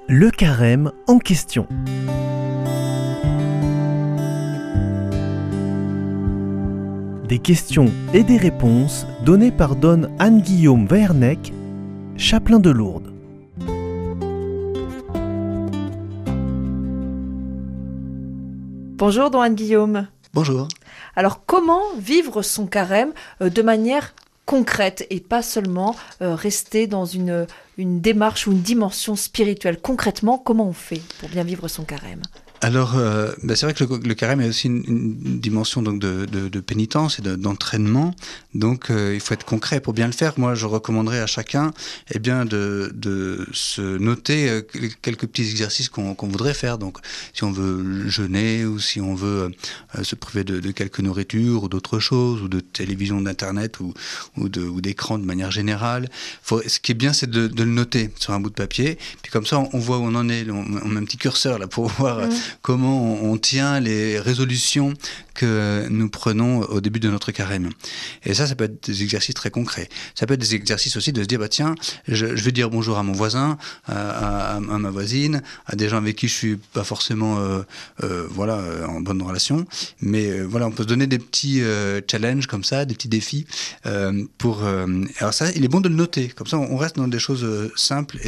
Le carême en question. Des questions et des réponses données par Don Anne-Guillaume Vaernec, chapelain de Lourdes. Bonjour Don Anne-Guillaume. Bonjour. Alors comment vivre son carême de manière concrète et pas seulement rester dans une démarche ou une dimension spirituelle? Concrètement, comment on fait pour bien vivre son carême ? Alors, c'est vrai que le carême est aussi une dimension donc de pénitence et d'entraînement. Donc, il faut être concret pour bien le faire. Moi, je recommanderais à chacun de se noter quelques petits exercices qu'on voudrait faire. Donc, si on veut jeûner ou si on veut se priver de quelques nourritures ou d'autres choses, ou de télévision, d'internet ou d'écran de manière générale. Ce qui est bien, c'est de le noter sur un bout de papier. Puis comme ça, on voit où on en est. On met un petit curseur là pour voir comment on tient les résolutions que nous prenons au début de notre carême. Et ça peut être des exercices très concrets. Ça peut être des exercices aussi de se dire, tiens, je vais dire bonjour à mon voisin, à ma voisine, à des gens avec qui je suis pas forcément en bonne relation. Mais on peut se donner des petits challenges comme ça, des petits défis. Alors ça, il est bon de le noter. Comme ça, on reste dans des choses simples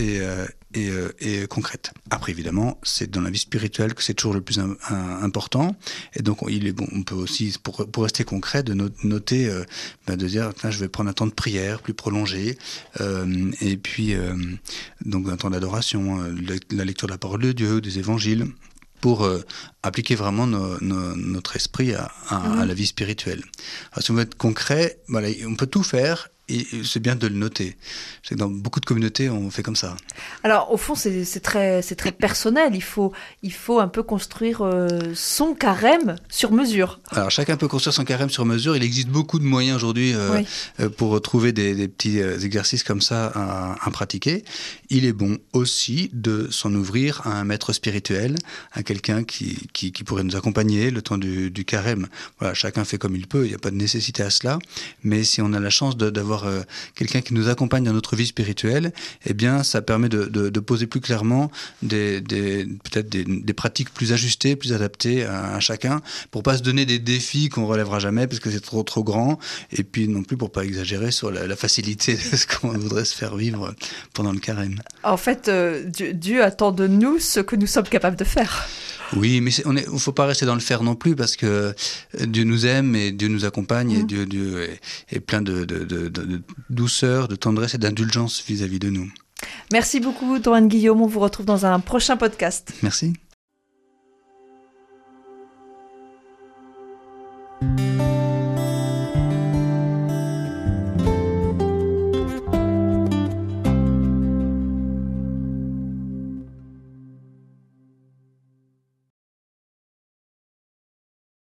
et concrète. Après, évidemment, c'est dans la vie spirituelle que c'est toujours le plus important. Et donc, il est bon, on peut aussi, pour rester concret, de noter, de dire, je vais prendre un temps de prière plus prolongé, et puis, donc un temps d'adoration, la lecture de la parole de Dieu, des évangiles, pour appliquer vraiment notre esprit à la vie spirituelle. Alors, si on veut être concret, on peut tout faire. Et c'est bien de le noter. Je sais que dans beaucoup de communautés, on fait comme ça. Alors, au fond, c'est très personnel. Il faut un peu construire son carême sur mesure. Alors, chacun peut construire son carême sur mesure. Il existe beaucoup de moyens aujourd'hui pour trouver des petits exercices comme ça à pratiquer. Il est bon aussi de s'en ouvrir à un maître spirituel, à quelqu'un qui pourrait nous accompagner le temps du carême. Voilà, chacun fait comme il peut. Il n'y a pas de nécessité à cela. Mais si on a la chance d'avoir quelqu'un qui nous accompagne dans notre vie spirituelle, eh bien, ça permet de poser plus clairement peut-être des pratiques plus ajustées, plus adaptées à chacun, pour pas se donner des défis qu'on relèvera jamais parce que c'est trop grand, et puis non plus pour pas exagérer sur la facilité de ce qu'on voudrait se faire vivre pendant le carême. En fait, Dieu attend de nous ce que nous sommes capables de faire. Oui, mais il ne faut pas rester dans le faire non plus, parce que Dieu nous aime et Dieu nous accompagne, et Dieu est plein de douceur, de tendresse et d'indulgence vis-à-vis de nous. Merci beaucoup, Don Anne-Guillaume. On vous retrouve dans un prochain podcast. Merci.